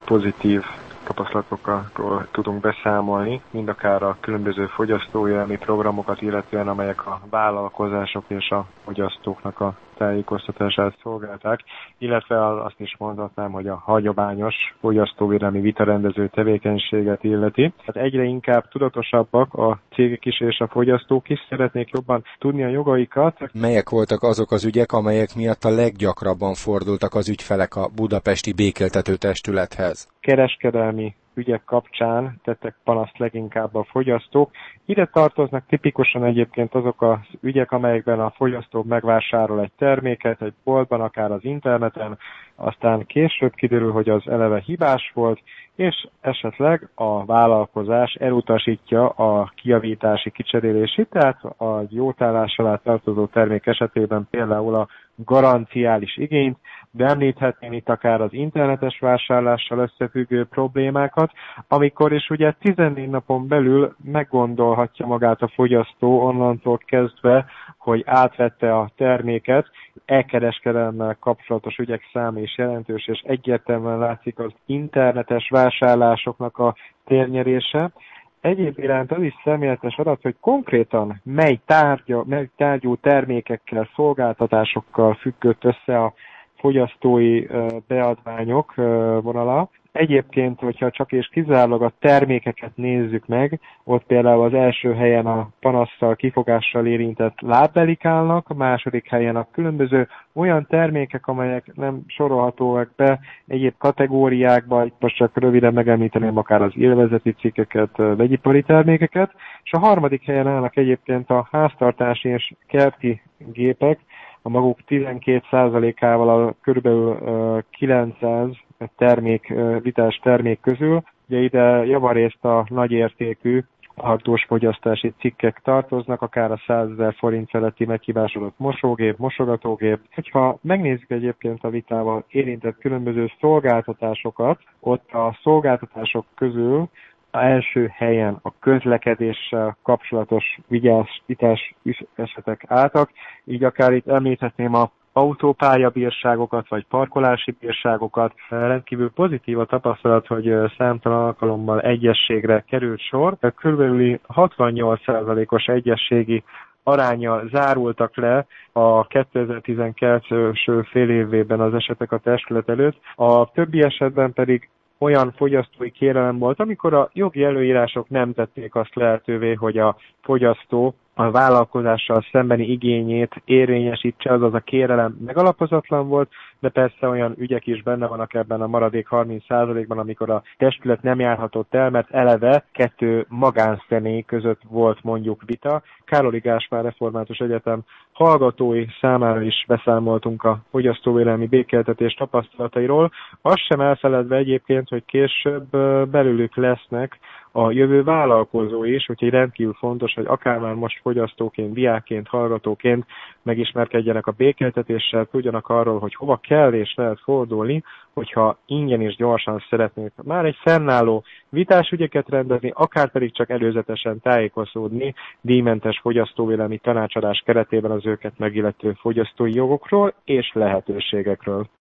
pozitív tapasztalatokról tudunk beszámolni, mind akár a különböző fogyasztóvédelmi programokat illetően, amelyek a vállalkozások és a fogyasztóknak a tájékoztatását szolgálták, illetve azt is mondhatnám, hogy a hagyományos fogyasztóvédelmi vitarendező tevékenységet illeti. Hát egyre inkább tudatosabbak a cégek is és a fogyasztók is, szeretnék jobban tudni a jogaikat. Melyek voltak azok az ügyek, amelyek miatt a leggyakrabban fordultak az ügyfelek a Budapesti Békéltető Testülethez? Kereskedelmi ügyek kapcsán tettek panaszt leginkább a fogyasztók. Ide tartoznak tipikusan egyébként azok az ügyek, amelyekben a fogyasztó megvásárol egy terméket egy boltban, akár az interneten, aztán később kiderül, hogy az eleve hibás volt, és esetleg a vállalkozás elutasítja a kijavítási kicserélését, tehát a jótállás alá tartozó termék esetében például a garanciális igényt, de említhetném itt akár az internetes vásárlással összefüggő problémákat, amikor is ugye 14 napon belül meggondolhatja magát a fogyasztó onnantól kezdve, hogy átvette a terméket. E-kereskedelemmel kapcsolatos ügyek száma is jelentős, és egyértelműen látszik az internetes vásárlásoknak a térnyerése. Egyéb iránt az is szemléletes adat, hogy konkrétan mely tárgyú termékekkel, szolgáltatásokkal függött össze a fogyasztói beadványok vonala. Egyébként, hogyha csak és kizárólag a termékeket nézzük meg, ott például az első helyen a panasszal, kifogással érintett lábbelik állnak, a második helyen a különböző olyan termékek, amelyek nem sorolhatóak be egyéb kategóriákba, itt most csak röviden megemlíteném akár az élvezeti cikkeket, vegyipari termékeket, és a harmadik helyen állnak egyébként a háztartási és kerti gépek, a maguk 12%-ával a kb. 900 vitás termék közül. Ugye ide javarészt a nagyértékű autós fogyasztási cikkek tartoznak, akár a 100 000 forint feletti meghibásodott mosógép, mosogatógép. Ha megnézzük egyébként a vitával érintett különböző szolgáltatásokat, ott a szolgáltatások közül az első helyen a közlekedéssel kapcsolatos vitás esetek álltak, így akár itt említhetném a autópályabírságokat vagy parkolási bírságokat. Rendkívül pozitív a tapasztalat, hogy számtalan alkalommal egyezségre került sor. Körülbelül 68%-os egyezségi aránnyal zárultak le a 2012 fél évében az esetek a testület előtt. A többi esetben pedig olyan fogyasztói kérelem volt, amikor a jogi előírások nem tették azt lehetővé, hogy a fogyasztó a vállalkozással szembeni igényét érvényesítse, azaz a kérelem megalapozatlan volt, de persze olyan ügyek is benne vannak ebben a maradék 30%-ban, amikor a testület nem járhatott el, mert eleve kettő magánszemély között volt mondjuk vita. Károli Gáspár Református Egyetem hallgatói számára is beszámoltunk a fogyasztóvédelmi békéltetés tapasztalatairól. Azt sem elfeledve egyébként, hogy később belőlük lesznek a jövő vállalkozói is, úgyhogy rendkívül fontos, hogy akár már most fogyasztóként, diákként, hallgatóként megismerkedjenek a békéltetéssel, tudjanak arról, hogy hova kell és lehet fordulni, hogyha ingyen és gyorsan szeretnék már egy fennálló vitásügyeket rendezni, akár pedig csak előzetesen tájékozódni díjmentes fogyasztóvédelmi tanácsadás keretében az őket megillető fogyasztói jogokról és lehetőségekről.